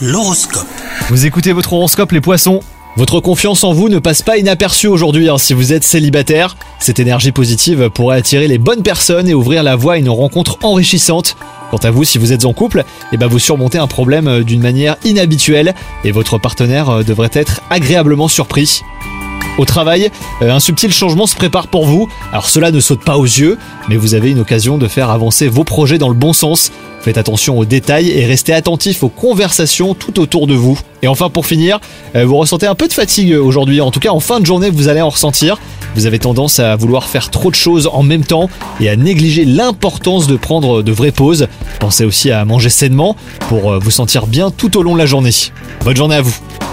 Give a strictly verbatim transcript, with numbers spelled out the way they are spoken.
L'horoscope. Vous écoutez votre horoscope les poissons. Votre confiance en vous ne passe pas inaperçue aujourd'hui hein, si vous êtes célibataire. Cette énergie positive pourrait attirer les bonnes personnes et ouvrir la voie à une rencontre enrichissante. Quant à vous, si vous êtes en couple, eh ben vous surmontez un problème d'une manière inhabituelle et votre partenaire devrait être agréablement surpris. Au travail, un subtil changement se prépare pour vous. Alors cela ne saute pas aux yeux, mais vous avez une occasion de faire avancer vos projets dans le bon sens. Faites attention aux détails et restez attentif aux conversations tout autour de vous. Et enfin pour finir, vous ressentez un peu de fatigue aujourd'hui. En tout cas en fin de journée vous allez en ressentir. Vous avez tendance à vouloir faire trop de choses en même temps et à négliger l'importance de prendre de vraies pauses. Pensez aussi à manger sainement pour vous sentir bien tout au long de la journée. Bonne journée à vous.